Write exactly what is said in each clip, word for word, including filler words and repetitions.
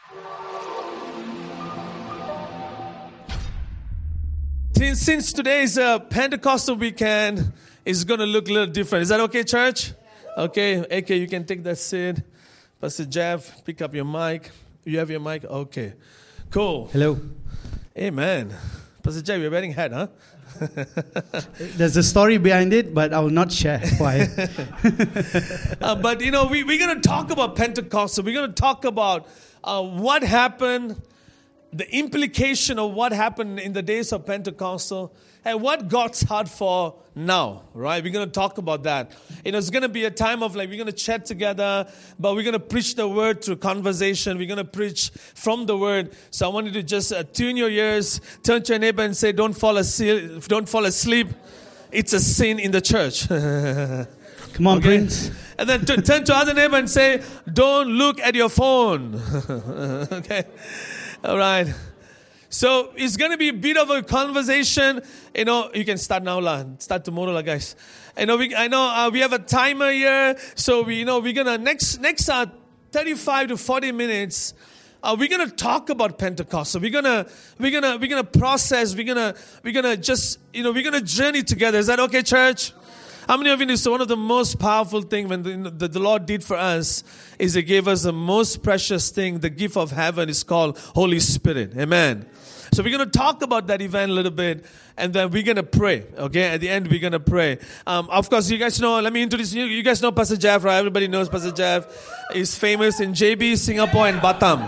Since, since today is a Pentecostal weekend, it's going to look a little different. Is that okay, church? Okay, A K, you can take that seat. Pastor Jeff, pick up your mic. You have your mic? Okay. Cool. Hello. Amen. Pastor Jeff, you're wearing hat, huh? There's a story behind it, but I will not share why. uh, but, you know, we, we're going to talk about Pentecostal. We're going to talk about uh, what happened, the implication of what happened in the days of Pentecostal, and what God's heart for now, right? We're going to talk about that. You know, it's going to be a time of like, we're going to chat together, but we're going to preach the word through conversation. We're going to preach from the word. So I want you to just uh, tune your ears, turn to your neighbor and say, don't fall asleep. Don't fall asleep. It's a sin in the church. Come on, okay? Prince. And then t- turn to other neighbor and say, don't look at your phone. Okay? All right. So it's going to be a bit of a conversation. You know, you can start now, lah. Start tomorrow, lah, guys. I know we, I know uh, we have a timer here. So we, you know, we're gonna next next uh, thirty-five to forty minutes. Uh, we're gonna talk about Pentecost. So we're gonna we're gonna we're gonna process. We're gonna we're gonna just you know we're gonna journey together. Is that okay, church? How many of you know it's one of the most powerful things when the, the, the Lord did for us is He gave us the most precious thing, the gift of heaven is called Holy Spirit. Amen. So we're going to talk about that event a little bit, and then we're going to pray, okay? At the end, we're going to pray. Um, of course, you guys know, let me introduce you. You guys know Pastor Jeff, right? Everybody knows Pastor Jeff. He's famous in J B, Singapore, and Batam.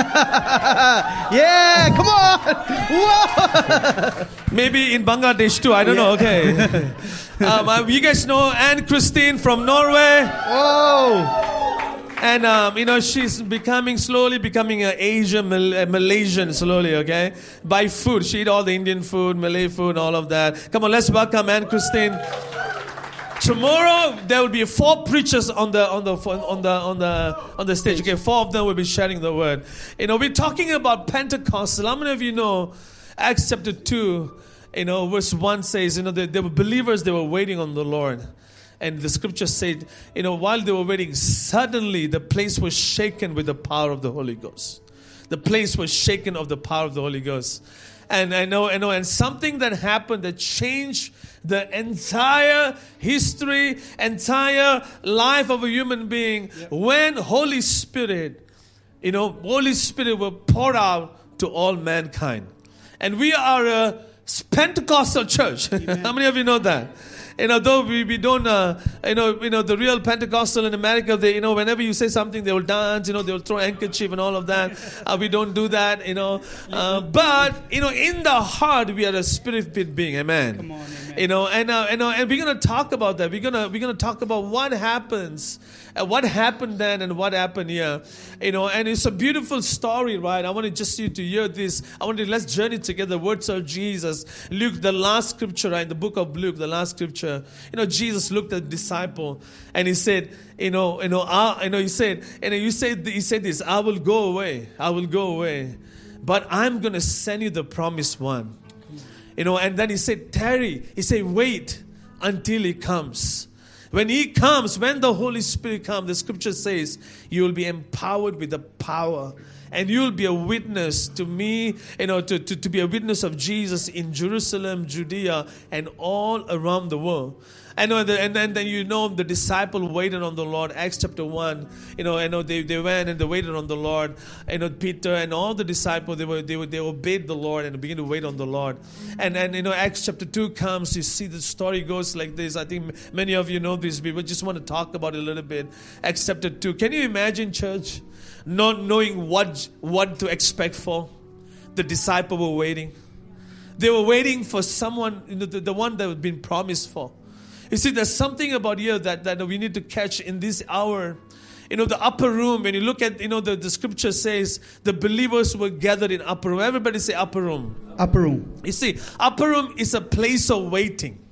Yeah, come on. Whoa. Maybe in Bangladesh too, I don't yeah. know, okay. um, uh, you guys know Anne Christine from Norway. Whoa. And, um, you know, she's becoming, slowly becoming an Asian, Mal- uh, Malaysian, slowly, okay? By food. She eat all the Indian food, Malay food, all of that. Come on, let's welcome Anne Christine. Tomorrow, there will be four preachers on the, on the, on the, on the, on the stage. Okay, four of them will be sharing the word. You know, we're talking about Pentecostal. How many of you know Acts chapter two, you know, verse one says, you know, they, they were believers, they were waiting on the Lord. And the scripture said, you know, while they were waiting, suddenly the place was shaken with the power of the Holy Ghost. The place was shaken of the power of the Holy Ghost. And I know, I know, and something that happened that changed the entire history, entire life of a human being, yep. When Holy Spirit, you know, Holy Spirit will pour out to all mankind. And we are a Pentecostal church. How many of you know that? You know, though we, we don't, uh, you know, you know, the real Pentecostal in America, they, you know, whenever you say something, they will dance, you know, they will throw handkerchief and all of that. Uh, we don't do that, you know. Uh, but, you know, in the heart, we are a spirit-filled being. Amen. Come on, amen. You know, and, uh, you know, and we're going to talk about that. We're going to, we're going to talk about what happens, uh, what happened then and what happened here. You know, and it's a beautiful story, right? I want to just you to hear this. I want to, let's journey together. The words of Jesus. Luke, the last scripture, right? In the book of Luke, the last scripture. You know, Jesus looked at the disciple and he said, you know, you know, I, you know, he said, and you said, he said this, I will go away, I will go away, but I'm going to send you the promised one. You know, and then he said, tarry, he said, wait until he comes. When he comes, when the Holy Spirit comes, the scripture says, you will be empowered with the power. And you will be a witness to me, you know, to, to, to be a witness of Jesus in Jerusalem, Judea, and all around the world. I know, the, and then, then you know the disciple waited on the Lord. Acts chapter one, you know, I know they, they went and they waited on the Lord. You know, Peter and all the disciples, they were they were, they obeyed the Lord and began to wait on the Lord. And and you know, Acts chapter two comes. You see the story goes like this. I think many of you know this. We just want to talk about it a little bit. Acts chapter two. Can you imagine, church? Not knowing what what to expect for. The disciples were waiting. They were waiting for someone, you know, the, the one that had been promised for. You see, there's something about here that, that we need to catch in this hour. You know, the upper room, when you look at, you know, the, the scripture says the believers were gathered in upper room. Everybody say upper room. Upper room. You see, upper room is a place of waiting.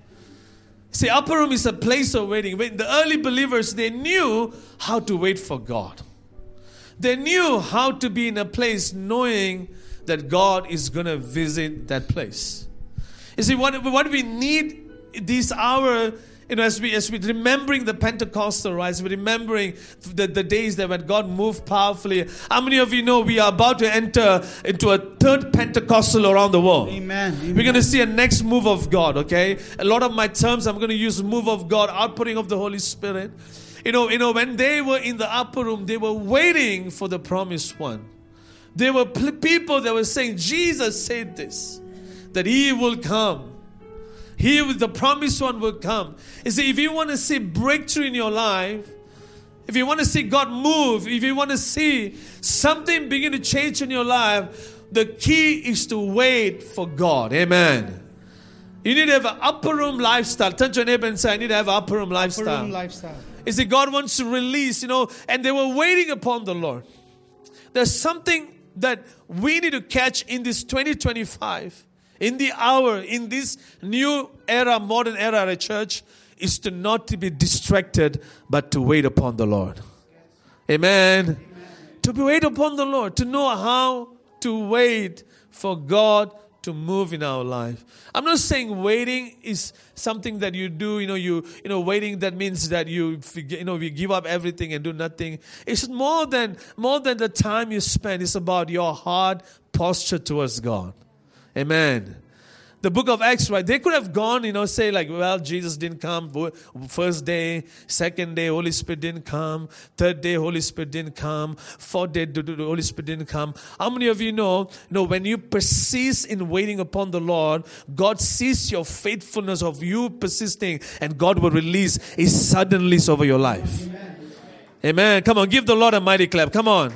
See, upper room is a place of waiting. When the early believers, they knew how to wait for God. They knew how to be in a place knowing that God is going to visit that place. You see, what, what we need this hour you know, as we as we remembering the Pentecostal, right? As we're remembering the, the days that when God moved powerfully. How many of you know we are about to enter into a third Pentecostal around the world? Amen. Amen. We're going to see a next move of God, okay? A lot of my terms, I'm going to use move of God, outpouring of the Holy Spirit. You know, you know, when they were in the upper room, they were waiting for the promised one. There were pl- people that were saying, Jesus said this, that He will come. He, the promised one, will come. You see, if you want to see breakthrough in your life, if you want to see God move, if you want to see something begin to change in your life, the key is to wait for God. Amen. You need to have an upper room lifestyle. Turn to your neighbor and say, I need to have an upper room lifestyle. Upper room lifestyle. You see, God wants to release, you know, and they were waiting upon the Lord. There's something that we need to catch in this twenty twenty-five. In the hour, in this new era, modern era at a church, is to not to be distracted, but to wait upon the Lord. Amen. Amen. To be wait upon the Lord, to know how to wait for God to move in our life. I'm not saying waiting is something that you do, you know, you you know, waiting that means that you you know, you give up everything and do nothing. It's more than more than the time you spend. It's about your heart posture towards God. Amen. The book of Acts, right? They could have gone, you know, say like, well, Jesus didn't come. First day, second day, Holy Spirit didn't come. Third day, Holy Spirit didn't come. Fourth day, the Holy Spirit didn't come. How many of you know, you know, when you persist in waiting upon the Lord, God sees your faithfulness of you persisting, and God will release His suddenlies over your life. Amen. Amen. Come on, give the Lord a mighty clap. Come on.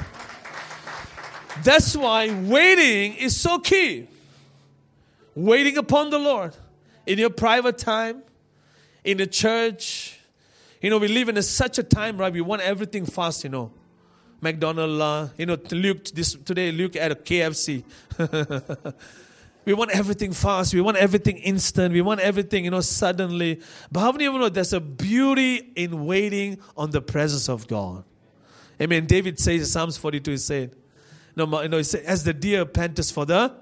That's why waiting is so key. Waiting upon the Lord in your private time, in the church. You know, we live in a, such a time, right? We want everything fast, you know. McDonald's, uh, you know, Luke, this, today Luke at a K F C. We want everything fast. We want everything instant. We want everything, you know, suddenly. But how many of you know there's a beauty in waiting on the presence of God? Amen. David says in Psalms forty-two, he said, you know, you know, he said, as the deer panteth for the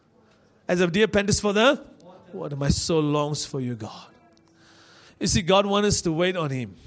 As a deer panteth for the water, my soul longs for you, God. You see, God wants us to wait on Him.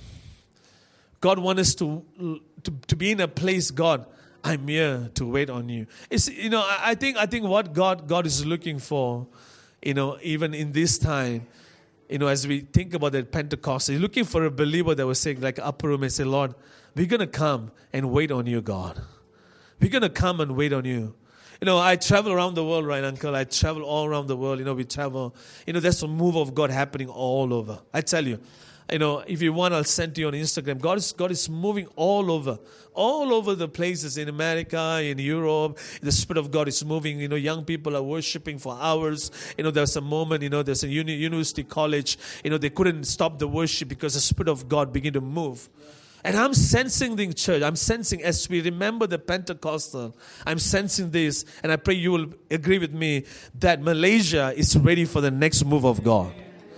God wants us to, to, to be in a place, God, I'm here to wait on you. It's, you know, I, I think I think what God God is looking for, you know, even in this time, you know, as we think about that Pentecost, He's looking for a believer that was saying, like upper room, and say, Lord, we're going to come and wait on you, God. We're going to come and wait on you. You know, I travel around the world, right, Uncle? I travel all around the world. You know, we travel. You know, there's a move of God happening all over. I tell you, you know, if you want, I'll send to you on Instagram. God is God is moving all over, all over the places in America, in Europe. The Spirit of God is moving. You know, young people are worshiping for hours. You know, there's a moment, you know, there's a uni- university college. You know, they couldn't stop the worship because the Spirit of God began to move. And I'm sensing the church. I'm sensing as we remember the Pentecostal, I'm sensing this, and I pray you will agree with me that Malaysia is ready for the next move of God.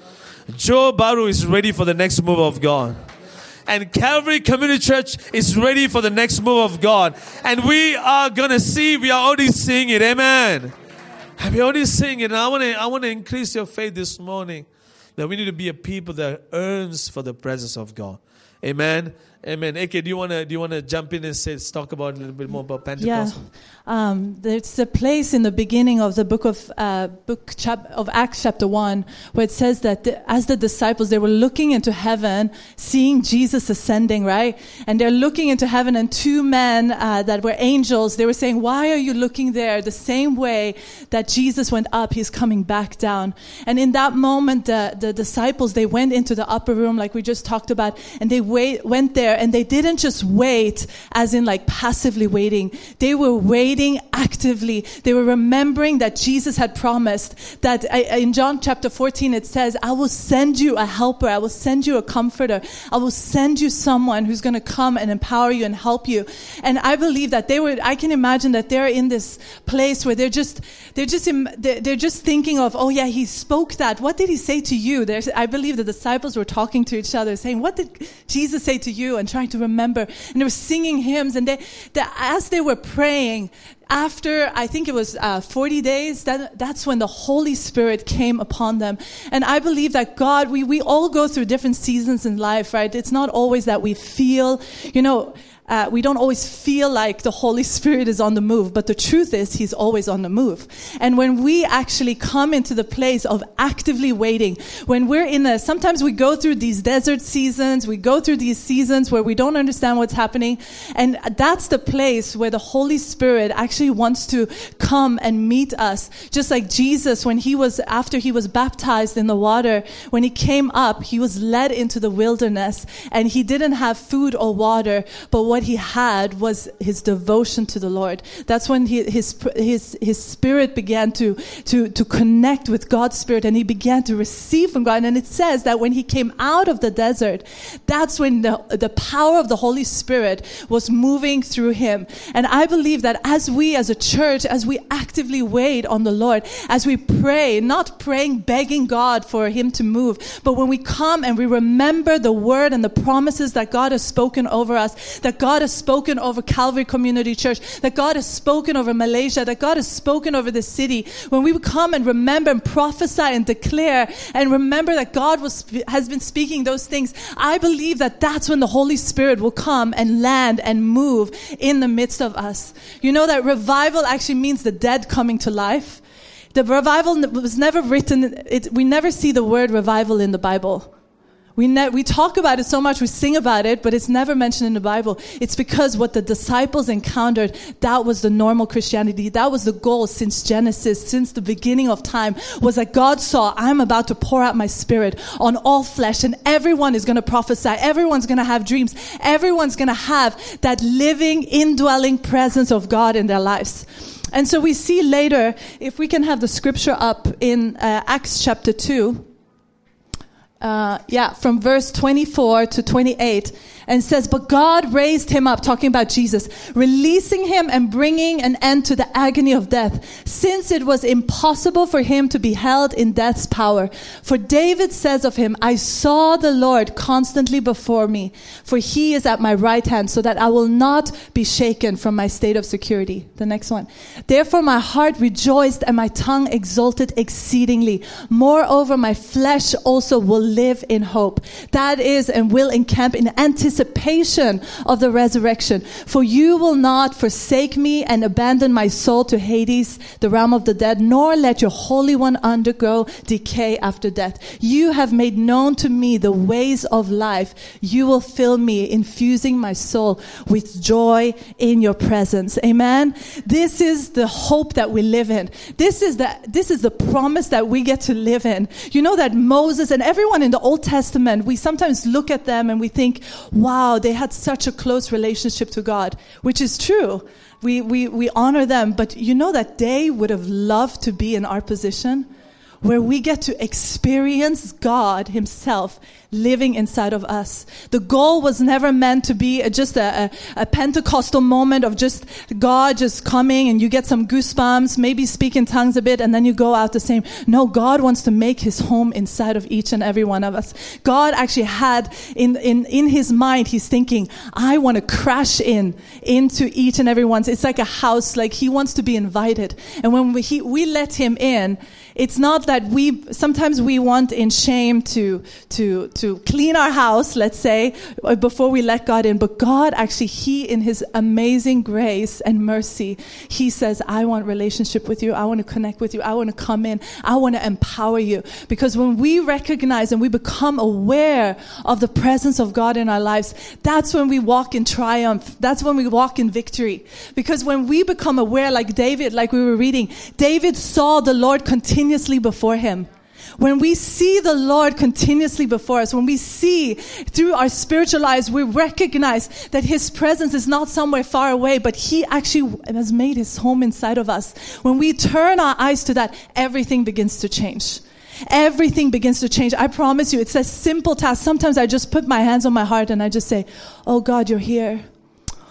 Johor Bahru is ready for the next move of God. And Calvary Community Church is ready for the next move of God. And we are going to see, we are already seeing it. Amen. We're already seeing it. And I want to I want to increase your faith this morning that we need to be a people that earns for the presence of God. Amen. Amen. Eke, do you want to do you want to jump in and say, let's talk about a little bit more about Pentecost? Yeah. Um, there's a place in the beginning of the book of uh, book chap- of Acts chapter one where it says that the, as the disciples, they were looking into heaven, seeing Jesus ascending, right? And they're looking into heaven, and two men uh, that were angels, they were saying, why are you looking there? The same way that Jesus went up, He's coming back down. And in that moment, the, the disciples, they went into the upper room like we just talked about, and they wait, went there, and they didn't just wait as in like passively waiting. They were waiting actively. They were remembering that Jesus had promised that uh, in John chapter fourteen it says, I will send you a helper. I will send you a comforter. I will send you someone who's going to come and empower you and help you. And I believe that they were, I can imagine that they're in this place where they're just, they're just, they're just thinking of, oh yeah, He spoke that. What did He say to you? There's, I believe the disciples were talking to each other saying, what did Jesus say to you? and trying to remember. And they were singing hymns. And they, they as they were praying, after, I think it was uh, forty days, that, that's when the Holy Spirit came upon them. And I believe that God, we, we all go through different seasons in life, right? It's not always that we feel, you know, Uh, we don't always feel like the Holy Spirit is on the move, but the truth is He's always on the move. And when we actually come into the place of actively waiting, when we're in a, sometimes we go through these desert seasons, we go through these seasons where we don't understand what's happening, and that's the place where the Holy Spirit actually wants to come and meet us. Just like Jesus, when he was, after he was baptized in the water, when he came up, he was led into the wilderness, and he didn't have food or water, but what he had was his devotion to the Lord. That's when he, his his his spirit began to to to connect with God's Spirit, and he began to receive from God. And it says that when he came out of the desert, that's when the the power of the Holy Spirit was moving through him. And I believe that as we as a church, as we actively wait on the Lord, as we pray, not praying, begging God for him to move, but when we come and we remember the word and the promises that God has spoken over us, that God has spoken over Calvary Community Church, that God has spoken over Malaysia, that God has spoken over the city. When we come and remember and prophesy and declare and remember that God was, has been speaking those things, I believe that that's when the Holy Spirit will come and land and move in the midst of us. You know that revival actually means the dead coming to life. The revival was never written, it, we never see the word revival in the Bible. We ne- we talk about it so much, we sing about it, but it's never mentioned in the Bible. It's because what the disciples encountered, that was the normal Christianity. That was the goal since Genesis, since the beginning of time, was that God saw, I'm about to pour out my Spirit on all flesh, and everyone is going to prophesy. Everyone's going to have dreams. Everyone's going to have that living, indwelling presence of God in their lives. And so we see later, if we can have the scripture up in uh, Acts chapter two, Uh, yeah, from verse twenty-four to twenty-eight, and says, but God raised him up, talking about Jesus, releasing him and bringing an end to the agony of death, since it was impossible for him to be held in death's power. For David says of him, I saw the Lord constantly before me, for he is at my right hand, so that I will not be shaken from my state of security. The next one. Therefore my heart rejoiced and my tongue exulted exceedingly. Moreover, my flesh also will live in hope. That is, and will encamp in anticipation of the resurrection. For you will not forsake me and abandon my soul to Hades, the realm of the dead, nor let your Holy One undergo decay after death. You have made known to me the ways of life. You will fill me, infusing my soul with joy in your presence. Amen. This is the hope that we live in. This is the, this is the promise that we get to live in. You know that Moses and everyone in the Old Testament, we sometimes look at them and we think, wow, they had such a close relationship to God, which is true. We, we, we honor them, but you know that they would have loved to be in our position, where we get to experience God himself living inside of us. The goal was never meant to be a, just a, a, a Pentecostal moment of just God just coming and you get some goosebumps, maybe speak in tongues a bit, and then you go out the same. No, God wants to make his home inside of each and every one of us. God actually had in, in, in his mind, he's thinking, I want to crash in into each and every one. It's like a house, like he wants to be invited. And when we, he, we let him in, it's not that we, sometimes we want in shame to, to, to clean our house, let's say, before we let God in. But God actually, he in his amazing grace and mercy, he says, I want relationship with you. I want to connect with you. I want to come in. I want to empower you. Because when we recognize and we become aware of the presence of God in our lives, that's when we walk in triumph. That's when we walk in victory. Because when we become aware, like David, like we were reading, David saw the Lord continually continuously before him. When we see the Lord continuously before us, when we see through our spiritual eyes, we recognize that his presence is not somewhere far away, but he actually has made his home inside of us. When we turn our eyes to that, everything begins to change. Everything begins to change. I promise you, it's a simple task. Sometimes I just put my hands on my heart and I just say, oh God, you're here.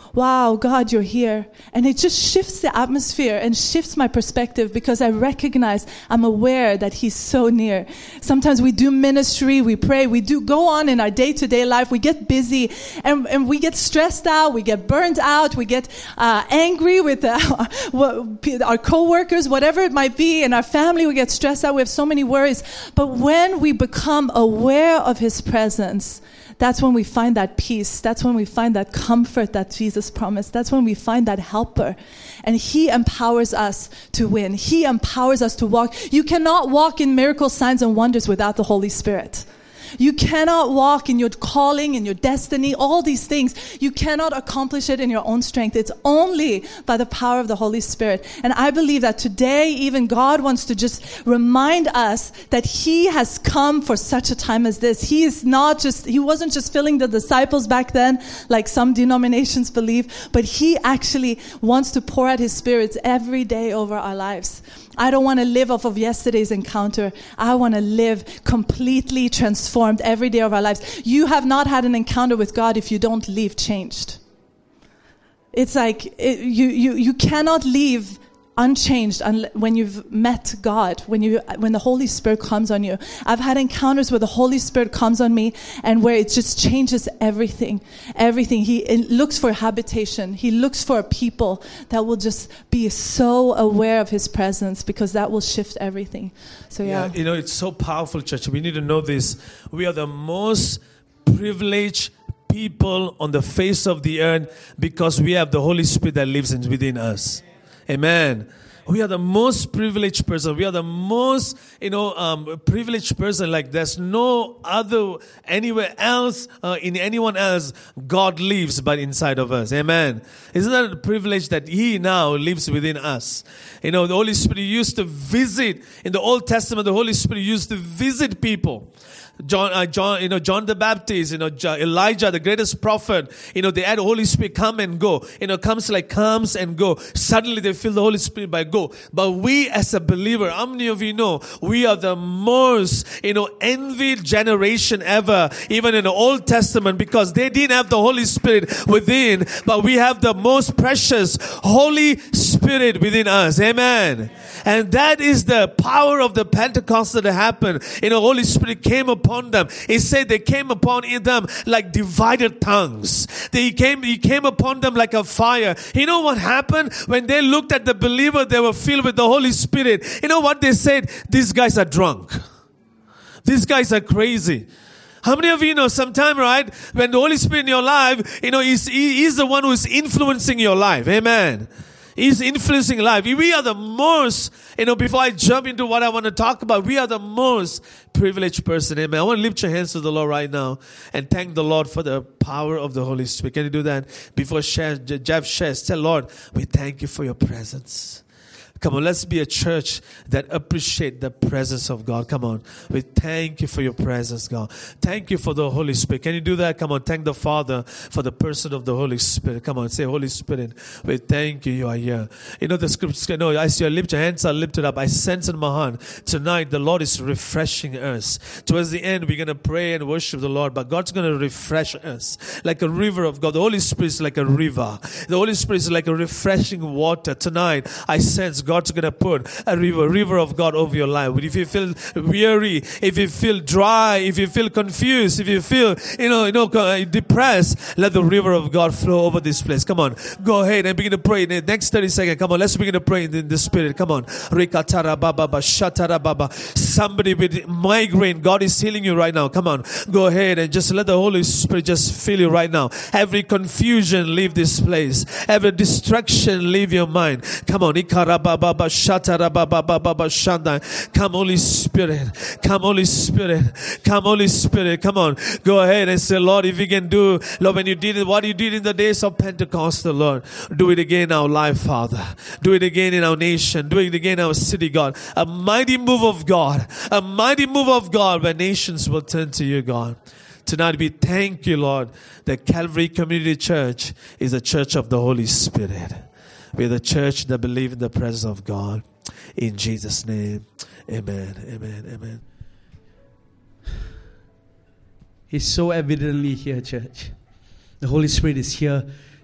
wow, God, you're here. And it just shifts the atmosphere and shifts my perspective because I recognize, I'm aware that He's so near. Sometimes we do ministry, we pray, we do go on in our day-to-day life, we get busy and, and we get stressed out, we get burnt out, we get uh, angry with uh, our co-workers, whatever it might be, in our family we get stressed out, we have so many worries. But when we become aware of His presence, that's when we find that peace. That's when we find that comfort that Jesus promised. That's when we find that helper. And He empowers us to win. He empowers us to walk. You cannot walk in miracles, signs, and wonders without the Holy Spirit. You cannot walk in your calling, in your destiny, all these things. You cannot accomplish it in your own strength. It's only by the power of the Holy Spirit. And I believe that today, even God wants to just remind us that He has come for such a time as this. He is not just, He wasn't just filling the disciples back then, like some denominations believe, but He actually wants to pour out His Spirit every day over our lives. I don't want to live off of yesterday's encounter. I want to live completely transformed every day of our lives. You have not had an encounter with God if you don't leave changed. It's like it, you, you, you cannot leave unchanged unle- when you've met God, when you when the Holy Spirit comes on you. I've had encounters where the Holy Spirit comes on me and where it just changes everything. Everything. He looks for habitation. He looks for a people that will just be so aware of His presence because that will shift everything. So yeah. yeah you know, it's so powerful, church. We need to know this. We are the most privileged people on the face of the earth because we have the Holy Spirit that lives in, within us. Amen. We are the most privileged person. We are the most, you know, um, privileged person. Like there's no other, anywhere else, uh, in anyone else, God lives but inside of us. Amen. Isn't that a privilege that He now lives within us? You know, the Holy Spirit used to visit, in the Old Testament, the Holy Spirit used to visit people. John, uh, John, you know, John the Baptist, you know, Elijah, the greatest prophet, you know, they had the Holy Spirit come and go. You know, comes like comes and go. Suddenly they feel the Holy Spirit by go. But we as a believer, how many of you know, we are the most, you know, envied generation ever, even in the Old Testament, because they didn't have the Holy Spirit within, but we have the most precious Holy Spirit within us. Amen. And that is the power of the Pentecost that happened. You know, Holy Spirit came upon them. He said they came upon them like divided tongues. They came, he came upon them like a fire. You know what happened? When they looked at the believer, they were filled with the Holy Spirit. You know what they said? These guys are drunk. These guys are crazy. How many of you know sometime, right, when the Holy Spirit in your life, you know, he's, he, he's the one who is influencing your life. Amen. He's influencing life. We are the most, you know, before I jump into what I want to talk about, we are the most privileged person. Amen. I want to lift your hands to the Lord right now and thank the Lord for the power of the Holy Spirit. Can you do that? Before Jeff shares, tell Lord, we thank you for your presence. Come on, let's be a church that appreciate the presence of God. Come on. We thank you for your presence, God. Thank you for the Holy Spirit. Can you do that? Come on, thank the Father for the person of the Holy Spirit. Come on, say, Holy Spirit, we thank you, you are here. You know, the scriptures, you know, as you lift your hands are lifted up, I sense in my heart, tonight the Lord is refreshing us. Towards the end, we're going to pray and worship the Lord, but God's going to refresh us like a river of God. The Holy Spirit is like a river. The Holy Spirit is like a refreshing water. Tonight, I sense God's going to put a river, river of God over your life. If you feel weary, if you feel dry, if you feel confused, if you feel, you know, you know, depressed, let the river of God flow over this place. Come on, go ahead and begin to pray in the next thirty seconds. Come on, let's begin to pray in the Spirit. Come on. Somebody with migraine, God is healing you right now. Come on, go ahead and just let the Holy Spirit just fill you right now. Every confusion, leave this place. Every distraction, leave your mind. Come on. Come, Holy Spirit. Come, Holy Spirit. Come, Holy Spirit. Come on. Go ahead and say, Lord, if you can do, Lord, when you did it, what you did in the days of Pentecost, Lord, do it again in our life, Father. Do it again in our nation. Do it again in our city, God. A mighty move of God. A mighty move of God where nations will turn to you, God. Tonight we thank you, Lord, that Calvary Community Church is a church of the Holy Spirit. We're the church that believe in the presence of God. In Jesus' name, amen, amen, amen. He's so evidently here, church. The Holy Spirit is here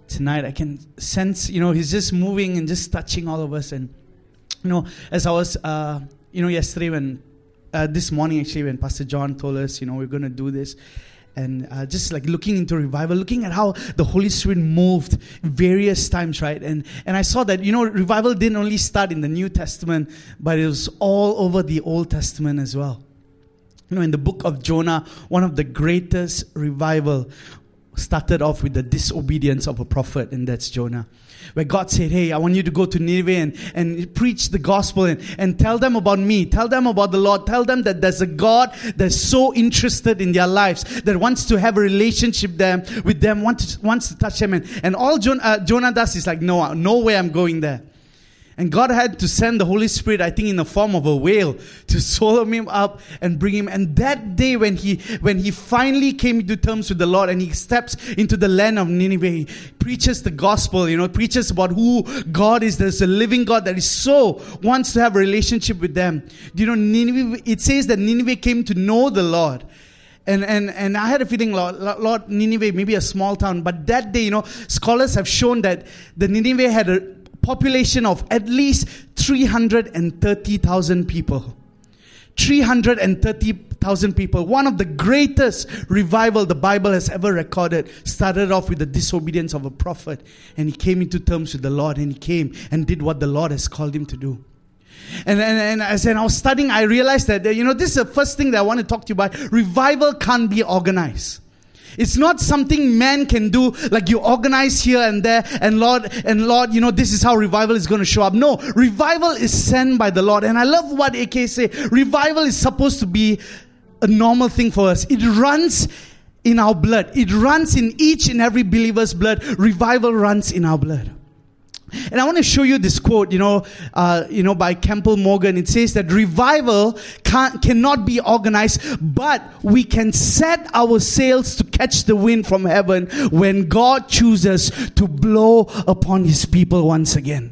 tonight. I can sense, you know, He's just moving and just touching all of us. And, you know, as I was, uh, you know, yesterday when, uh, this morning actually when Pastor John told us, you know, we're going to do this. And uh, just like looking into revival, looking at how the Holy Spirit moved various times, right? And and I saw that, you know, revival didn't only start in the New Testament, but it was all over the Old Testament as well. You know, in the book of Jonah, one of the greatest revival started off with the disobedience of a prophet, and that's Jonah. Where God said, hey, I want you to go to Nineveh and, and preach the gospel and, and tell them about me. Tell them about the Lord. Tell them that there's a God that's so interested in their lives, that wants to have a relationship them, with them, wants to, wants to touch them. And, and all Jonah, uh, Jonah does is like, no, no way I'm going there. And God had to send the Holy Spirit, I think in the form of a whale, to swallow him up and bring him. And that day when he when he finally came to terms with the Lord and he steps into the land of Nineveh, he preaches the gospel, you know, preaches about who God is. There's a living God that is so wants to have a relationship with them. You know, Nineveh, it says that Nineveh came to know the Lord. And and and I had a feeling, Lord, Lord, Nineveh, maybe a small town. But that day, you know, scholars have shown that the Nineveh had a population of at least three hundred thirty thousand people. three hundred thirty thousand people. One of the greatest revival the Bible has ever recorded started off with the disobedience of a prophet. And he came into terms with the Lord, and he came and did what the Lord has called him to do. And, and, and as I was studying, I realized that, you know, this is the first thing that I want to talk to you about. Revival can't be organized. It's not something man can do, like you organize here and there, and Lord, and Lord, you know, this is how revival is going to show up. No, revival is sent by the Lord. And I love what A K say. Revival is supposed to be a normal thing for us. It runs in our blood. It runs in each and every believer's blood. Revival runs in our blood. And I want to show you this quote, you know, uh, you know, by Campbell Morgan. It says that revival can't, cannot be organized, but we can set our sails to catch the wind from heaven when God chooses to blow upon His people once again.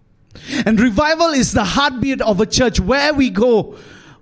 And revival is the heartbeat of a church. Where we go,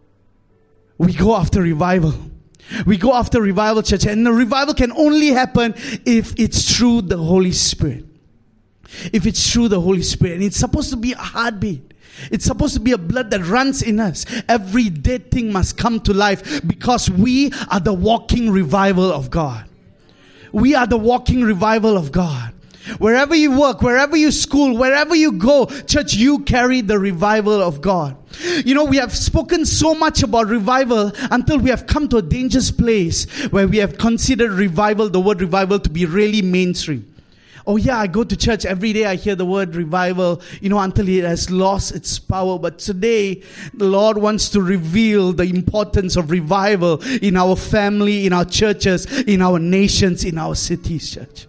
we go after revival. We go after revival, church. And the revival can only happen if it's through the Holy Spirit. If it's through the Holy Spirit. And it's supposed to be a heartbeat. It's supposed to be a blood that runs in us. Every dead thing must come to life because we are the walking revival of God. We are the walking revival of God. Wherever you work, wherever you school, wherever you go, church, you carry the revival of God. You know, we have spoken so much about revival until we have come to a dangerous place where we have considered revival, the word revival, to be really mainstream. Oh yeah, I go to church every day, I hear the word revival, you know, until it has lost its power. But today, the Lord wants to reveal the importance of revival in our family, in our churches, in our nations, in our cities, church.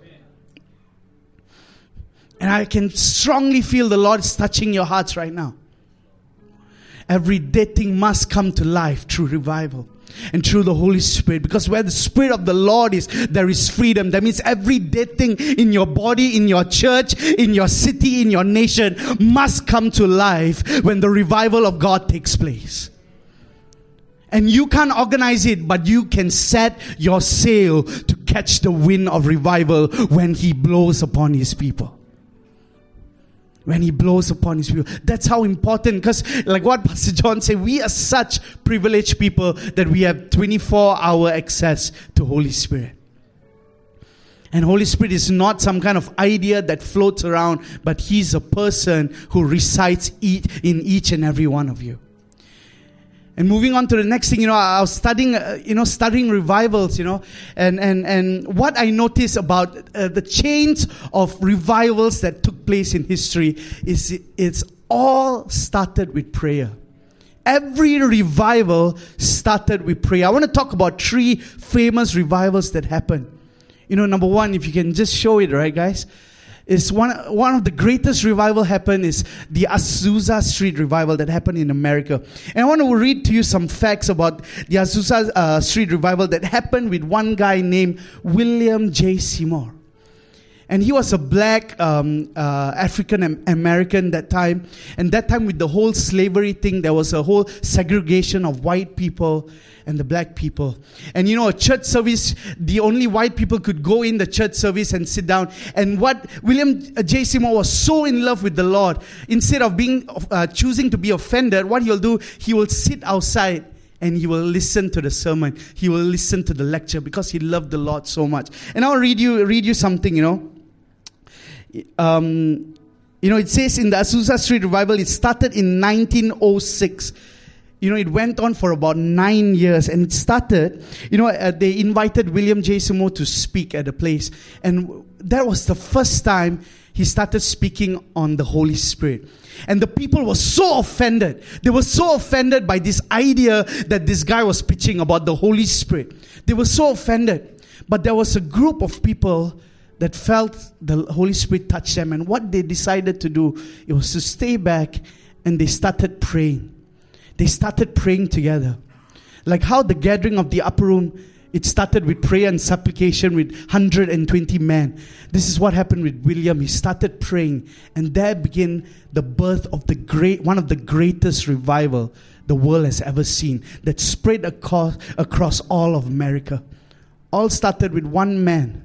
And I can strongly feel the Lord is touching your hearts right now. Every dead thing must come to life through revival. And through the Holy Spirit. Because where the Spirit of the Lord is, there is freedom. That means every dead thing in your body, in your church, in your city, in your nation must come to life when the revival of God takes place. And you can't organize it, but you can set your sail to catch the wind of revival when He blows upon His people. When He blows upon His people. That's how important, because like what Pastor John said, we are such privileged people that we have twenty-four hour access to Holy Spirit. And Holy Spirit is not some kind of idea that floats around, but He's a person who resides in each and every one of you. And moving on to the next thing, you know, I was studying, uh, you know, studying revivals, you know, and, and, and what I noticed about uh, the chains of revivals that took place in history is it, it's all started with prayer. Every revival started with prayer. I want to talk about three famous revivals that happened. You know, number one, if you can just show it, right, guys? Is one one of the greatest revival happened is the Azusa Street revival that happened in America. And I want to read to you some facts about the Azusa uh, Street revival that happened with one guy named William J. Seymour. And he was a black um, uh, African American that time. And that time with the whole slavery thing, there was a whole segregation of white people and the black people. And you know, a church service, the only white people could go in the church service and sit down. And what William J. Seymour was so in love with the Lord, instead of being uh, choosing to be offended, what he'll do, he will sit outside and he will listen to the sermon. He will listen to the lecture because he loved the Lord so much. And I'll read you read you something, you know. Um, you know, it says in the Azusa Street Revival, it started in nineteen oh six. You know, it went on for about nine years. And it started, you know, uh, they invited William J. Seymour to speak at a place. And that was the first time he started speaking on the Holy Spirit. And the people were so offended. They were so offended by this idea that this guy was pitching about the Holy Spirit. They were so offended. But there was a group of people that felt the Holy Spirit touch them. And what they decided to do, it was to stay back and they started praying. They started praying together. Like how the gathering of the upper room, it started with prayer and supplication with one hundred twenty men. This is what happened with William. He started praying. And there began the birth of the great, one of the greatest revival the world has ever seen, that spread across, across all of America. All started with one man.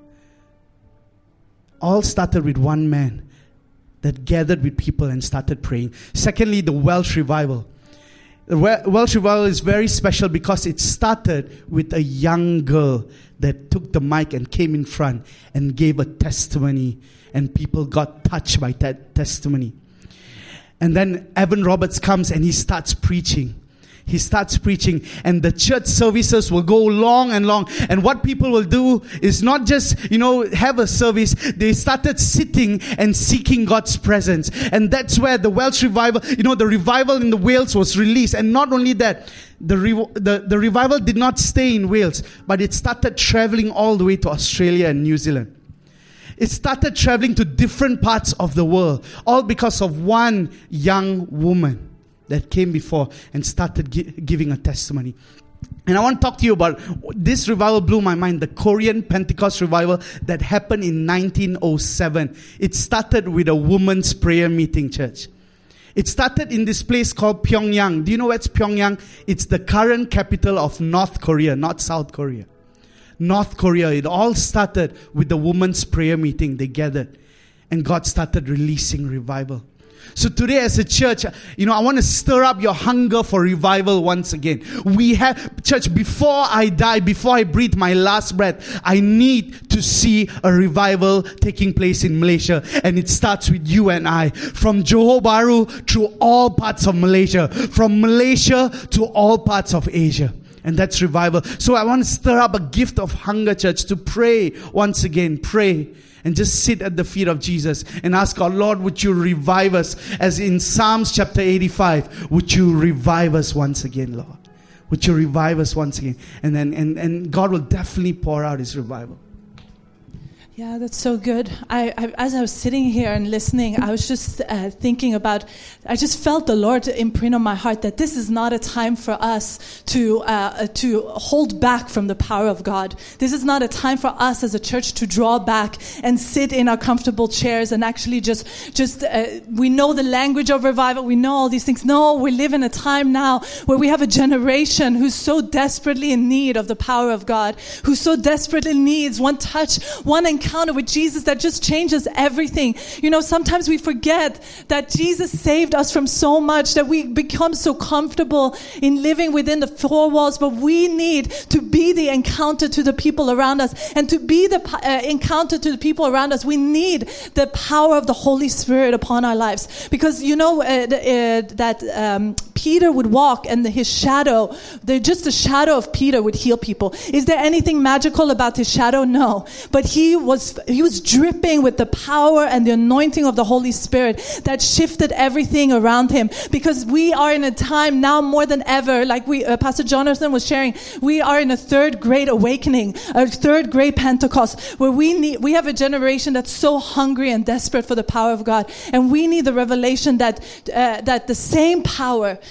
All started with one man that gathered with people and started praying. Secondly, the Welsh revival. The Welsh revival is very special because it started with a young girl that took the mic and came in front and gave a testimony, and people got touched by that testimony. And then Evan Roberts comes and he starts preaching. He starts preaching, and the church services will go long and long. And what people will do is not just, you know, have a service. They started sitting and seeking God's presence. And that's where the Welsh revival, you know, the revival in the Wales was released. And not only that, the, re- the, the revival did not stay in Wales, but it started traveling all the way to Australia and New Zealand. It started traveling to different parts of the world, all because of one young woman that came before and started gi- giving a testimony. And I want to talk to you about this revival. Blew my mind. The Korean Pentecost revival that happened in nineteen oh seven. It started with a women's prayer meeting, church. It started in this place called Pyongyang. Do you know where's Pyongyang? It's the current capital of North Korea, not South Korea. North Korea. It all started with the women's prayer meeting. They gathered and God started releasing revival. So today as a church, you know, I want to stir up your hunger for revival once again. We have, church, before I die, before I breathe my last breath, I need to see a revival taking place in Malaysia. And it starts with you and I. From Johor Bahru through all parts of Malaysia. From Malaysia to all parts of Asia. And that's revival. So I want to stir up a gift of hunger, church, to pray once again. Pray. And just sit at the feet of Jesus and ask God, Lord, would you revive us? As in Psalms chapter eighty-five, would you revive us once again, Lord? Would you revive us once again? And then and, and God will definitely pour out his revival. Yeah, that's so good. I, I, as I was sitting here and listening, I was just uh, thinking about, I just felt the Lord imprint on my heart that this is not a time for us to uh, to hold back from the power of God. This is not a time for us as a church to draw back and sit in our comfortable chairs and actually just, just uh, we know the language of revival, we know all these things. No, we live in a time now where we have a generation who's so desperately in need of the power of God, who so desperately needs one touch, one encounter encounter with Jesus that just changes everything. You know, sometimes we forget that Jesus saved us from so much, that we become so comfortable in living within the four walls, but we need to be the encounter to the people around us. And to be the uh, encounter to the people around us, we need the power of the Holy Spirit upon our lives. Because, you know, uh, the, uh, that um, Peter would walk and his shadow, the, just the shadow of Peter would heal people. Is there anything magical about his shadow? No. But he was he was dripping with the power and the anointing of the Holy Spirit that shifted everything around him. Because we are in a time now more than ever, like we uh, Pastor Jonathan was sharing, we are in a third great awakening, a third great Pentecost, where we need we have a generation that's so hungry and desperate for the power of God, and we need the revelation that uh, that the same power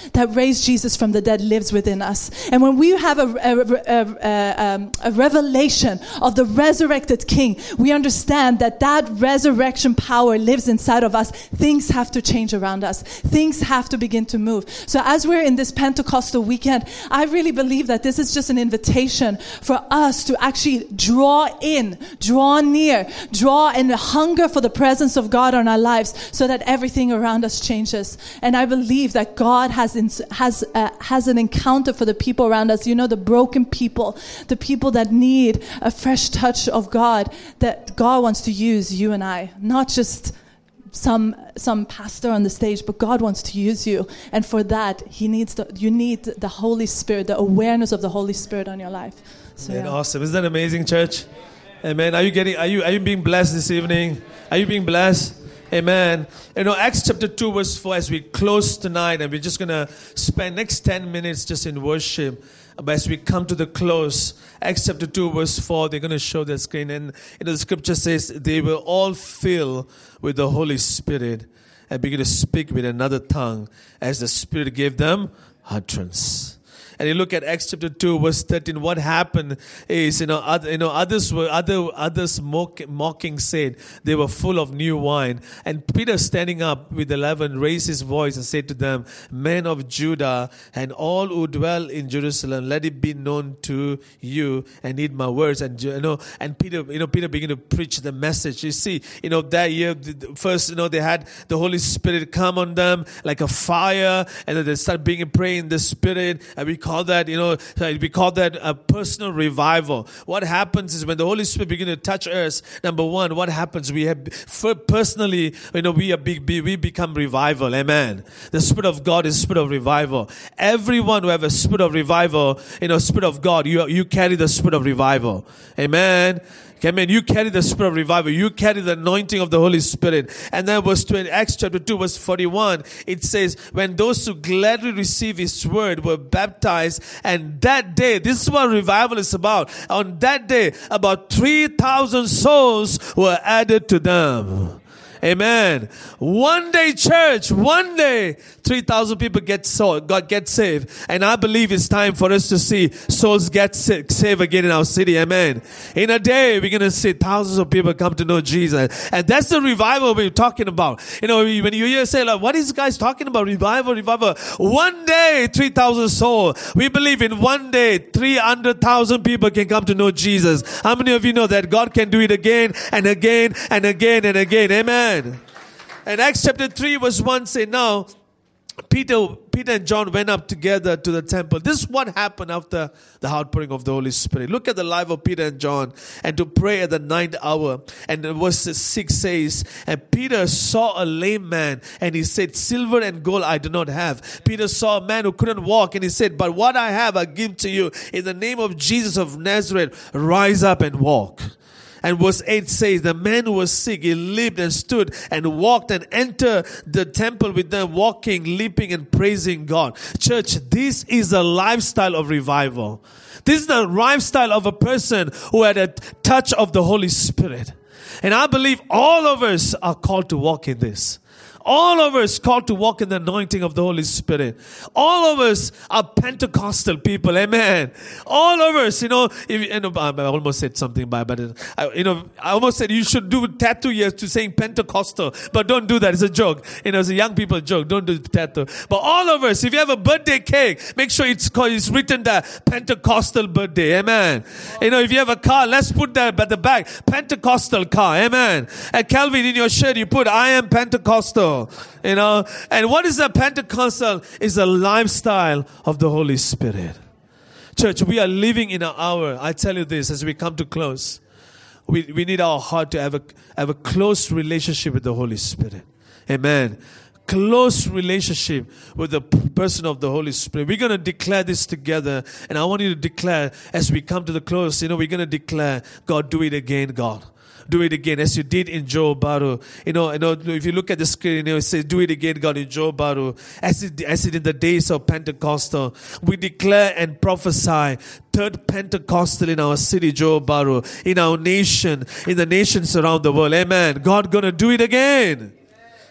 that raised Jesus from the dead lives within us. And when we have a, a, a, a, um, a revelation of the resurrected King, we understand that that resurrection power lives inside of us. Things have to change around us. Things have to begin to move. So as we're in this Pentecostal weekend, I really believe that this is just an invitation for us to actually draw in, draw near, draw and hunger for the presence of God on our lives so that everything around us changes. And I believe that God has in, has uh, has an encounter for the people around us. You know, the broken people, the people that need a fresh touch of God, that God wants to use you and I, not just some some pastor on the stage, but God wants to use you. And for that, He needs the, you need the Holy Spirit, the awareness of the Holy Spirit on your life. So, Man, yeah. awesome. Isn't that amazing, church? Amen. Are you getting, are you, are you being blessed this evening? Are you being blessed? Amen. You know, Acts chapter two verse four, as we close tonight, and we're just going to spend next ten minutes just in worship. But as we come to the close, Acts chapter two verse four, they're going to show the screen. And you know, the scripture says, they will all fill with the Holy Spirit and begin to speak with another tongue as the Spirit gave them utterance. And you look at Acts chapter two, verse thirteen. What happened is, you know, other, you know, others were other others mock, mocking said they were full of new wine. And Peter, standing up with eleven, raised his voice and said to them, "Men of Judah and all who dwell in Jerusalem, let it be known to you and heed my words." And you know, and Peter, you know, Peter began to preach the message. You see, you know, that year first, you know, they had the Holy Spirit come on them like a fire, and then they started being praying in the Spirit, and we call that, you know, we call that a personal revival. What happens is when the Holy Spirit begins to touch us, number one, what happens? We have, for personally, you know, we are big, we become revival. Amen. The Spirit of God is Spirit of revival. Everyone who have a Spirit of revival, you know, Spirit of God, you you carry the Spirit of revival. Amen. Amen. You carry the Spirit of revival. You carry the anointing of the Holy Spirit. And then verse twenty, Acts chapter two, verse forty-one, it says, when those who gladly receive His word were baptized, and that day, this is what revival is about. On that day, about three thousand souls were added to them. Amen. One day, church, one day, three thousand people get saved, God get saved. And I believe it's time for us to see souls get saved again in our city. Amen. In a day, we're going to see thousands of people come to know Jesus. And that's the revival we're talking about. You know, when you hear say, like, what is guys talking about? Revival, revival. One day, three thousand souls. We believe in one day, three hundred thousand people can come to know Jesus. How many of you know that God can do it again and again and again and again? Amen. And Acts chapter three verse one say, now Peter, Peter and John went up together to the temple. This is what happened after the outpouring of the Holy Spirit. Look at the life of Peter and John. And to pray at the ninth hour. And verse six says, and Peter saw a lame man, and he said, silver and gold I do not have. Peter saw a man who couldn't walk, and he said, but what I have I give to you. In the name of Jesus of Nazareth, rise up and walk. And verse eight says, the man who was sick, he lived and stood and walked and entered the temple with them, walking, leaping and praising God. Church, this is a lifestyle of revival. This is the lifestyle of a person who had a touch of the Holy Spirit. And I believe all of us are called to walk in this. All of us called to walk in the anointing of the Holy Spirit. All of us are Pentecostal people. Amen. All of us, you know, if, you know I almost said something by, but I, you know, I almost said you should do tattoo here to saying Pentecostal, but don't do that. It's a joke. You know, it's a young people joke. Don't do tattoo. But all of us, if you have a birthday cake, make sure it's called, it's written there, Pentecostal birthday. Amen. You know, if you have a car, let's put that at the back, Pentecostal car. Amen. And Calvin, in your shirt, you put, I am Pentecostal. You know, and what is a Pentecostal? Is a lifestyle of the Holy Spirit. Church, we are living in an hour. I tell you this as we come to close. We we need our heart to have a have a close relationship with the Holy Spirit. Amen. Close relationship with the person of the Holy Spirit. We're going to declare this together, and I want you to declare as we come to the close. You know, we're going to declare, God, do it again, God. Do it again, as you did in Johor Bahru. You know, you know, if you look at the screen, you know, it says, do it again, God, in Johor Bahru. As it, as it in the days of Pentecostal. We declare and prophesy third Pentecostal in our city, Johor Bahru, in our nation, in the nations around the world. Amen. God gonna do it again.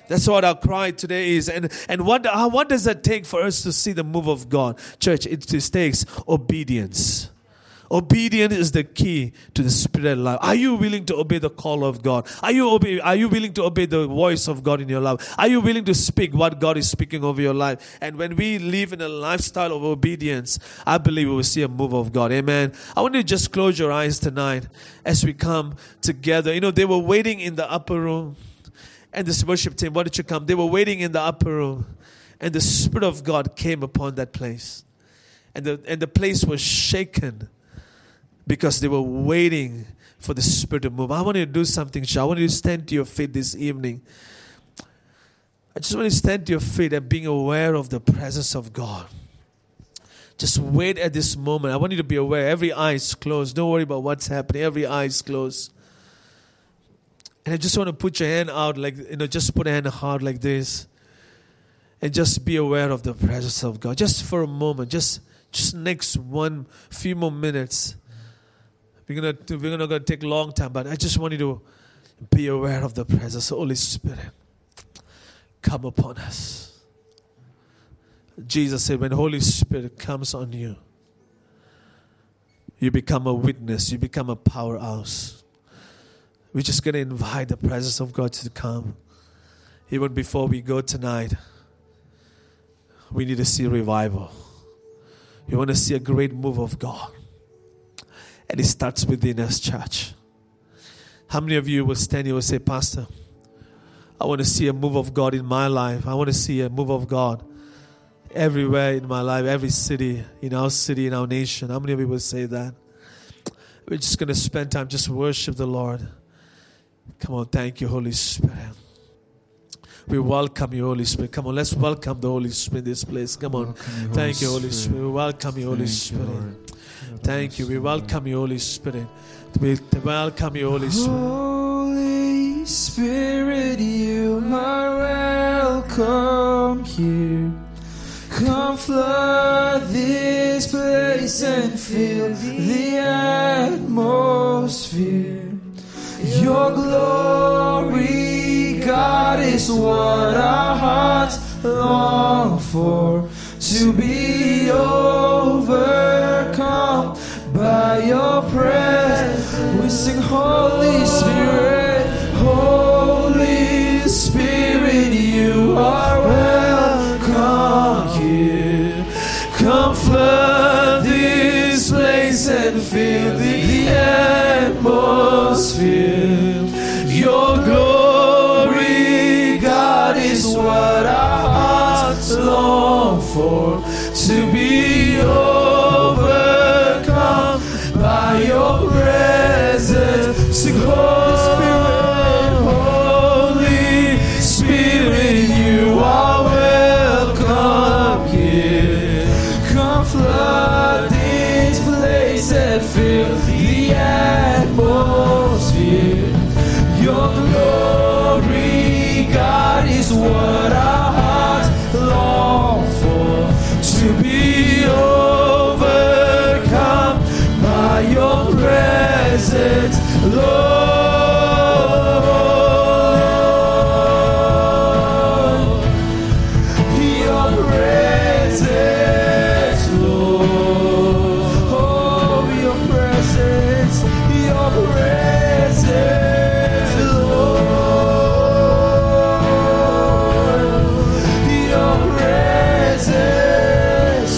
That's what our cry today is. And and what how, what does that take for us to see the move of God? Church, it just takes obedience. Obedience is the key to the spiritual life. Are you willing to obey the call of God? Are you obey, Are you willing to obey the voice of God in your life? Are you willing to speak what God is speaking over your life? And when we live in a lifestyle of obedience, I believe we will see a move of God. Amen. I want you to just close your eyes tonight as we come together. You know, they were waiting in the upper room. And this worship team, why did you come? They were waiting in the upper room. And the Spirit of God came upon that place. And the, and the place was shaken. Because they were waiting for the Spirit to move. I want you to do something, church. I want you to stand to your feet this evening. I just want you to stand to your feet and being aware of the presence of God. Just wait at this moment. I want you to be aware. Every eye is closed. Don't worry about what's happening. Every eye is closed. And I just want to put your hand out like, you know, just put a hand out like this. And just be aware of the presence of God. Just for a moment. Just, just next one, few more minutes. We're gonna we're not gonna take a long time, but I just want you to be aware of the presence of the Holy Spirit. Come upon us. Jesus said, when the Holy Spirit comes on you, you become a witness, you become a powerhouse. We're just gonna invite the presence of God to come. Even before we go tonight, we need to see revival. We want to see a great move of God. And it starts within us, church. How many of you will stand here and say, Pastor, I want to see a move of God in my life. I want to see a move of God everywhere in my life, every city, in our city, in our nation. How many of you will say that? We're just going to spend time just worship the Lord. Come on, thank you, Holy Spirit. We welcome you, Holy Spirit. Come on, let's welcome the Holy Spirit in this place. Come on. You, thank you, Holy Spirit. We welcome you, Holy thank Spirit. You, Thank you. We welcome you, Holy Spirit. We welcome you, Holy Spirit. Holy Spirit, you are welcome here. Come flood this place and fill the atmosphere. Your glory, God, is what our hearts long for. To be overcome by your presence. We sing, Holy Spirit, Holy Spirit, you are welcome here. Come flood this place and fill the atmosphere. Your glory, God, is what our hearts long for. To be overcome by your presence. Sing, Holy Spirit, Holy Spirit, you are welcome here. Come flood this place and fill the atmosphere. Your glory, God, is what our hearts long for. To be overcome by your presence, Lord. Your presence, Lord. Oh, your presence, your presence, Lord. Your presence.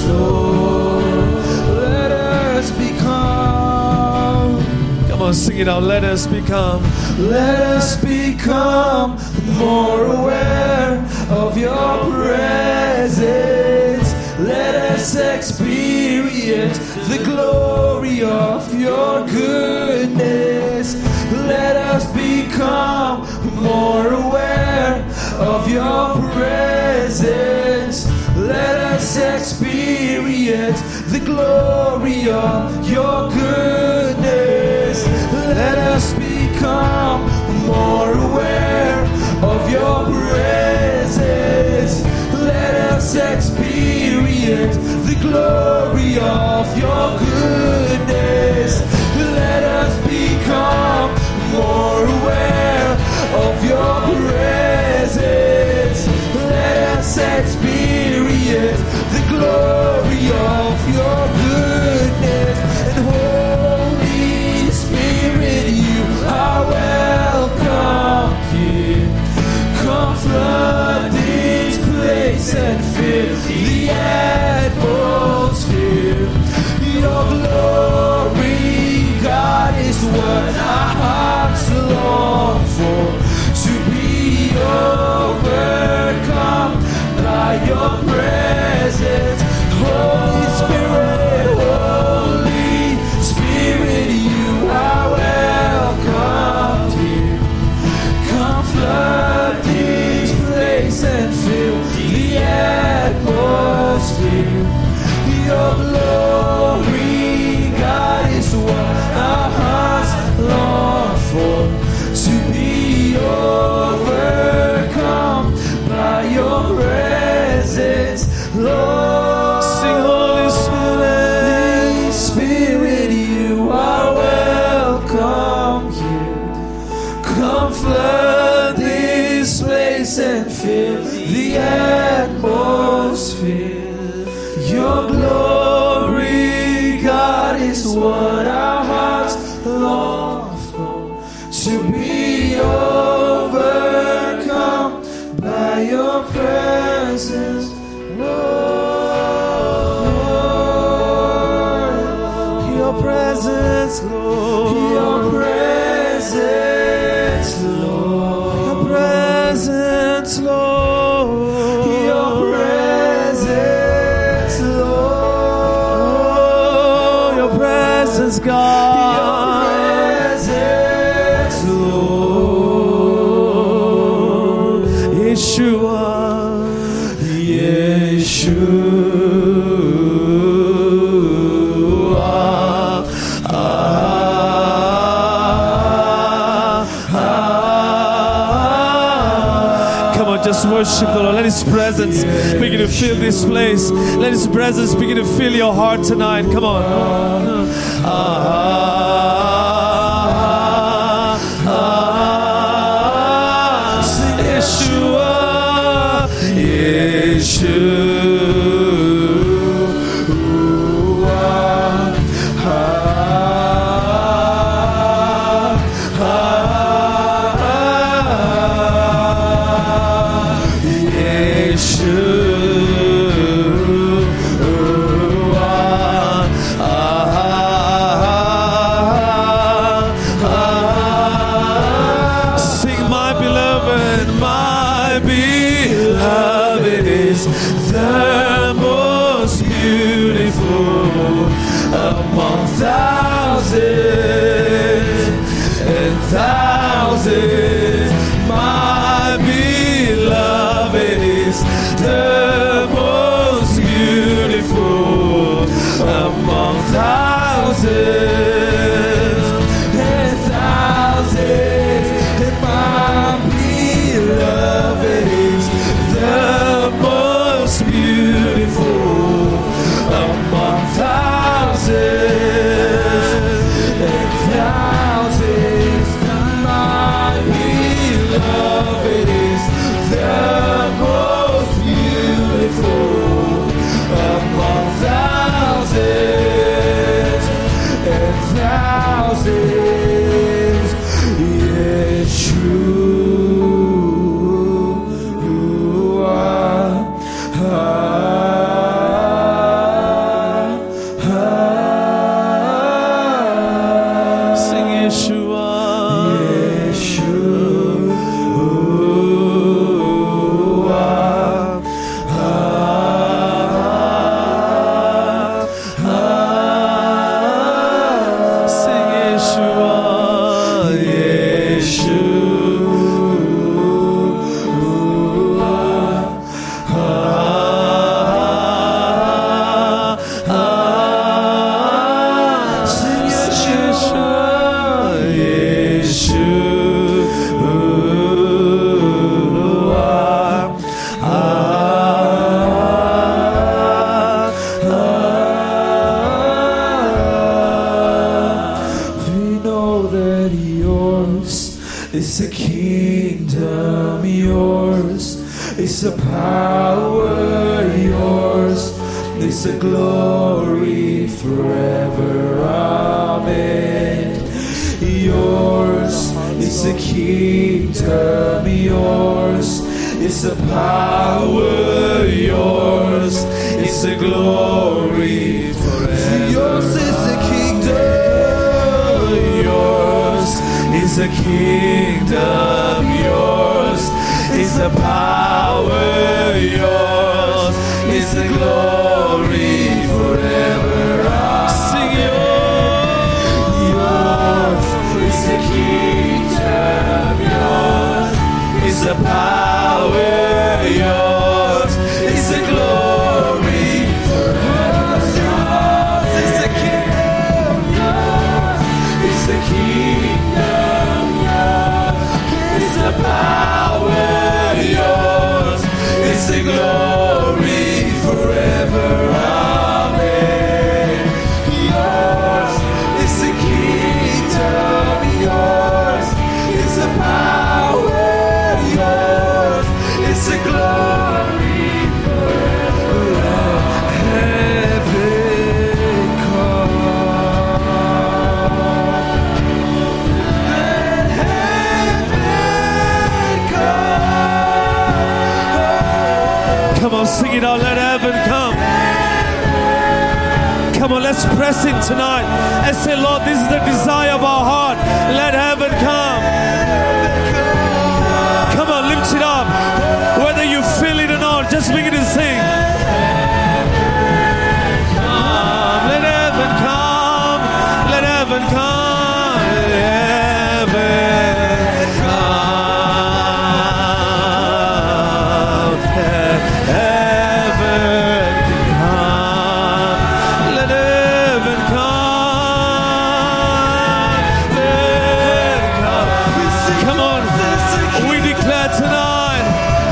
Sing it out. Let us become. Let us become more aware of your presence. Let us experience the glory of your goodness. Let us become more aware of your presence. Let us experience the glory of your goodness. Let us become more aware of your presence. Let us experience the glory of your goodness. Let us become more aware of your presence. your presence. Holy Spirit, Holy Spirit, you are welcome here. Come flood this place and fill the atmosphere. Your glory, God, is what our hearts long for. To be overcome by your presence, Lord. Sing, Holy Spirit. Holy Spirit, you are welcome here. Come flood this place and fill the atmosphere. Your glory, God, is what our hearts long for. To be overcome by your presence, Lord. Your presence, Lord. Your presence, Lord. Your presence, Lord. Your presence, Oh, Lord. your presence, God. Your presence, Lord. Yeshua. Yeshua. Ah, ah, ah. Come on, just worship the Lord. Let His presence begin to fill this place. Let His presence begin to fill your heart tonight. Come on. Ah, ah, ah. Sing Yeshua, Yeshua. Ah, ah, ah. Sing, my beloved, my beloved is the most beautiful among thousands and thousands. My beloved is the most beautiful among thousands and thousands. And my beloved is the most beautiful among thousands and thousands. My beloved is the most beautiful among thousands and thousands. Yeshua. Ah, ah, ah. Sing Yeshua. Yeshua. Ah, ah, ah. Sing Yeshua. It's the kingdom yours, it's the power yours, it's the glory forever. Amen. Yours is the kingdom yours, it's the power yours, it's the glory forever. Yours is the kingdom, yours is the kingdom, yours is the power, yours is the glory forever. Sing yours. Yours is the kingdom. Yours is the power. Yours is the glory forever. Yours is the kingdom. Yours is the kingdom. Yours is the power. Yours is the glory forever. Amen. Yours is the kingdom. Yours is the power. Yours is the glory forever. Heaven come. Let heaven come. Come on, sing it out. Let heaven come. Come on, let's press in tonight and say, Lord, this is the desire of our heart. Let heaven come. Come on, lift it up. Whether you feel it or not, just begin to sing. Come, let heaven come. Let heaven come. Heaven come. Heaven come. Let heaven come. Let come. Come on, we declare tonight.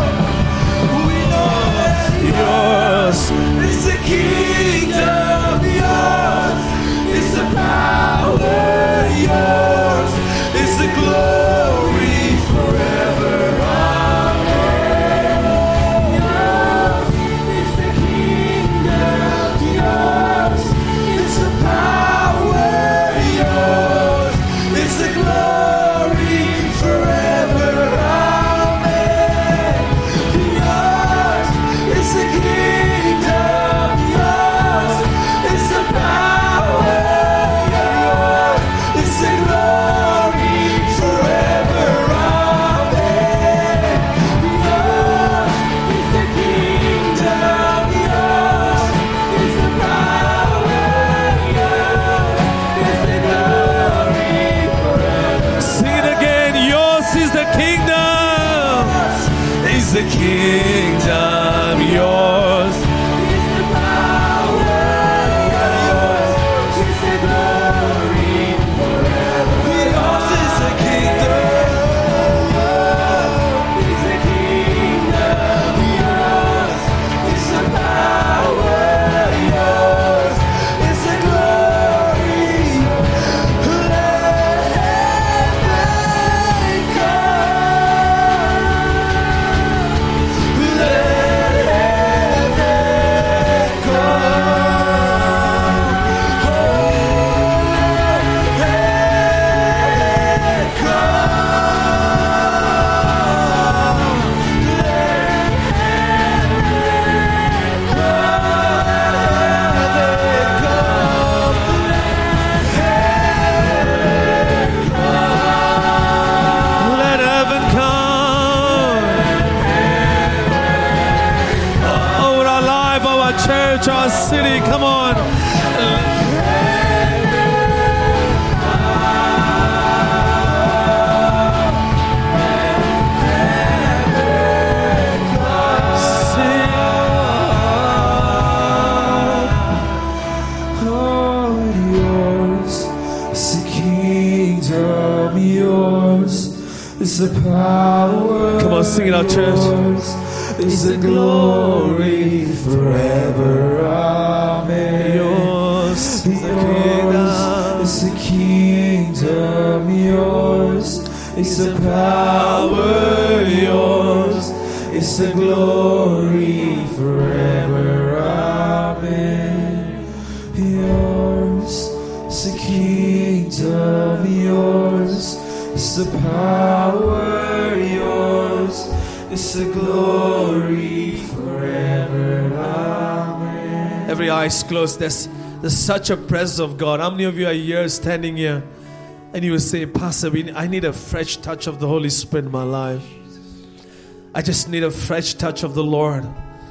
Yours is the kingdom. Yours is the power. Yours is the glory forever. Amen. Yours is the kingdom. Yours is the power. Yours is the glory forever. Amen. Yours is the kingdom. Yours is the power. Yours is the glory forever. Amen. Yours is the kingdom. Yours is the power. Yours is the glory forever. Sing it again. Yours is the kingdom. Is the kingdom. Yours is the power. Yours is the glory forever. Yours is the kingdom. Yours is the kingdom. Yours is the power. Yours is the glory. Let heaven come. Let heaven come. Let heaven come. Over our life, our church, our city. Come on. Oh, yours is the kingdom. Yours is the power. Come on, sing it out, church. Yours is the glory forever. Amen. Yours is the kingdom. Yours is the kingdom. Yours is the power. Yours is the glory forever. Amen. Yours is the kingdom. Yours is the power. Yours is the glory forever. Amen. Every eye is closed. There's, there's such a presence of God. How many of you are here standing here and you will say, Pastor, we, I need a fresh touch of the Holy Spirit in my life. I just need a fresh touch of the Lord.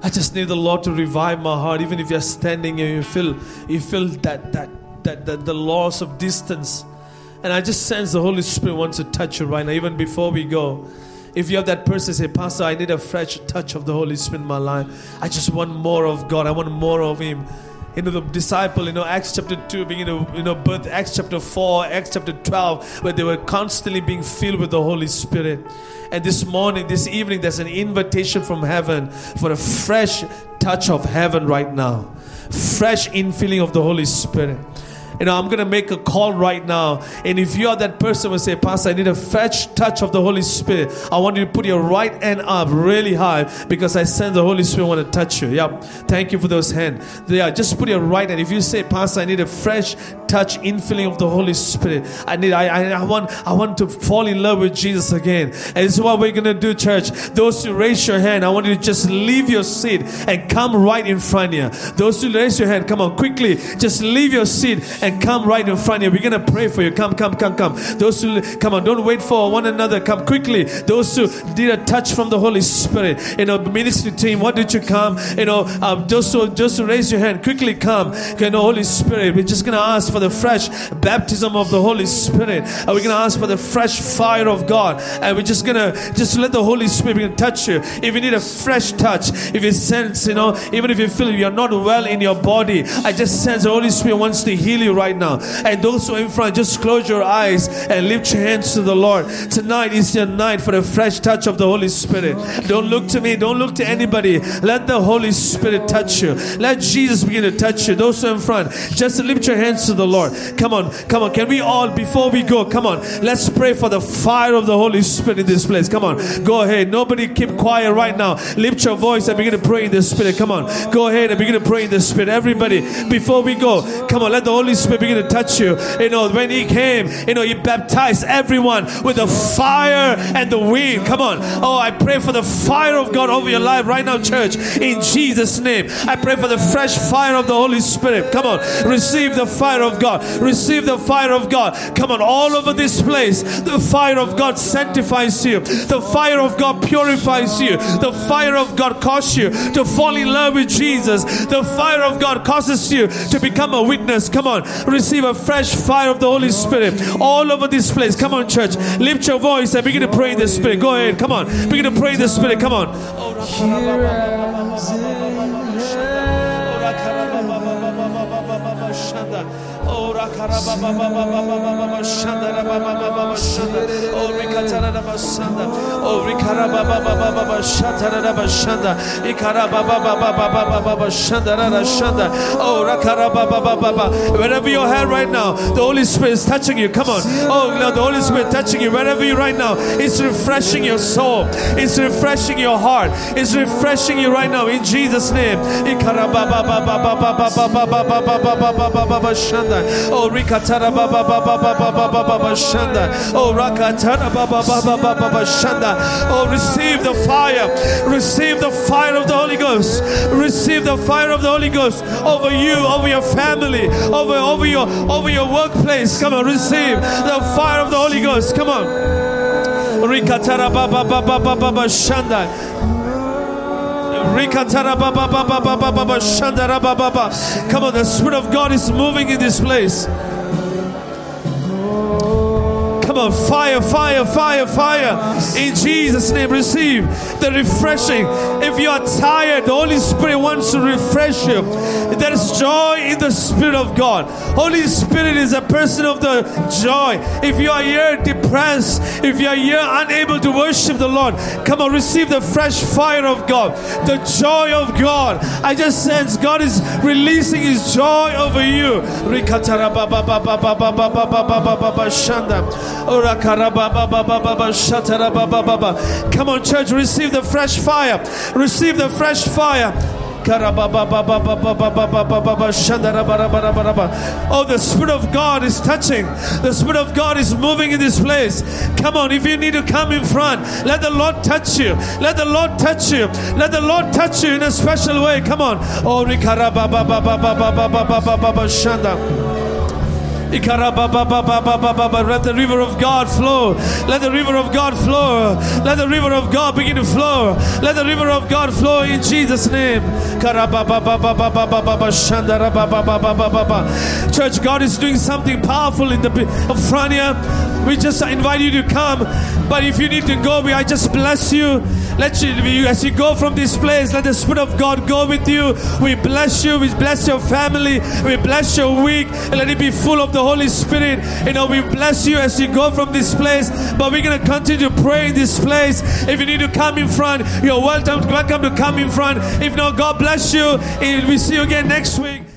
I just need the Lord to revive my heart. Even if you're standing here, you feel you feel that that that, that the loss of distance. And I just sense the Holy Spirit wants to touch you right now. Even before we go, if you have that person say, Pastor, I need a fresh touch of the Holy Spirit in my life. I just want more of God. I want more of Him. You know, the disciple, you know, Acts chapter two, being, you know, you know, birth, Acts chapter four, Acts chapter twelve, where they were constantly being filled with the Holy Spirit. And this morning, this evening, there's an invitation from heaven for a fresh touch of heaven right now. Fresh infilling of the Holy Spirit. You know, I'm going to make a call right now. And if you are that person who will say, Pastor, I need a fresh touch of the Holy Spirit. I want you to put your right hand up really high because I sense the Holy Spirit want to touch you. Yeah. Thank you for those hands. Yeah, just put your right hand. If you say, Pastor, I need a fresh touch, infilling of the Holy Spirit. I need, I, I, I want, I want to fall in love with Jesus again. And this is what we're going to do, church. Those who raise your hand, I want you to just leave your seat and come right in front of you. Those who raise your hand, come on, quickly. Just leave your seat and come right in front of you. We're going to pray for you. Come, come, come, come. Those who, come on, don't wait for one another. Come quickly. Those who did a touch from the Holy Spirit. You know, ministry team, what did you come? You know, um, those who, just to raise your hand, quickly come. You know, Holy Spirit, we're just going to ask for the fresh baptism of the Holy Spirit. And we're going to ask for the fresh fire of God. And we're just going to, just let the Holy Spirit begin to touch you. If you need a fresh touch, if you sense, you know, even if you feel you're not well in your body, I just sense the Holy Spirit wants to heal you right now. And those who are in front, just close your eyes and lift your hands to the Lord. Tonight is your night for a fresh touch of the Holy Spirit. Don't look to me. Don't look to anybody. Let the Holy Spirit touch you. Let Jesus begin to touch you. Those who are in front, just lift your hands to the Lord. Come on. Come on. Can we all, before we go, come on. Let's pray for the fire of the Holy Spirit in this place. Come on. Go ahead. Nobody keep quiet right now. Lift your voice and begin to pray in the Spirit. Come on. Go ahead and begin to pray in the Spirit. Everybody, before we go, come on. Let the Holy Spirit begin to touch you. You know, when He came, you know, He baptized everyone with the fire and the wind. Come on. Oh, I pray for the fire of God over your life right now, church. In Jesus' name. I pray for the fresh fire of the Holy Spirit. Come on. Receive the fire of God. Receive the fire of God. Come on. All over this place, the fire of God sanctifies you. The fire of God purifies you. The fire of God causes you to fall in love with Jesus. The fire of God causes you to become a witness. Come on. Receive a fresh fire of the Holy Spirit all over this place. Come on, church. Lift your voice and begin to pray in the Spirit. Go ahead. Come on. Begin to pray in the Spirit. Come on. Oh, wherever you're at right now, the Holy Spirit is touching you. Come on. Oh, no, the Holy Spirit touching you. Wherever you're right now, it's refreshing your soul. It's refreshing your heart. It's refreshing you right now in Jesus' name. Oh, Rikatara Baba Baba Baba Baba Shanda. Oh, Rakatara Baba Baba Baba Shanda. Oh, receive the fire. Receive the fire of the Holy Ghost. Receive the fire of the Holy Ghost over you, over your family, over over your over your workplace. Come on, receive the fire of the Holy Ghost. Come on. Rikatara Baba Baba Baba Shanda. Come on, the Spirit of God is moving in this place. Come on, fire, fire, fire, fire. In Jesus' name, receive the refreshing. If you are tired, the Holy Spirit wants to refresh you. There is joy in the Spirit of God. Holy Spirit is a person of the joy. If you are here depressed, if you are here unable to worship the Lord, come on, receive the fresh fire of God, the joy of God. I just sense God is releasing His joy over you. Come on, church, receive the fresh fire. Receive the fresh fire. Oh, the Spirit of God is touching. The Spirit of God is moving in this place. Come on, if you need to come in front, let the Lord touch you. Let the Lord touch you. Let the Lord touch you in a special way. Come on. Oh, Let the river of God flow. Let the river of God flow. Let the river of God begin to flow. Let the river of God flow in Jesus' name. Church, God is doing something powerful in the front here. We just invite you to come. But if you need to go, I just bless you. Let you, as you go from this place, let the Spirit of God go with you. We bless you. We bless your family. We bless your week. And let it be full of the Holy Spirit. You know, we bless you as you go from this place. But we're going to continue to pray in this place. If you need to come in front, you're welcome, welcome to come in front. If not, God bless you. We see you again next week.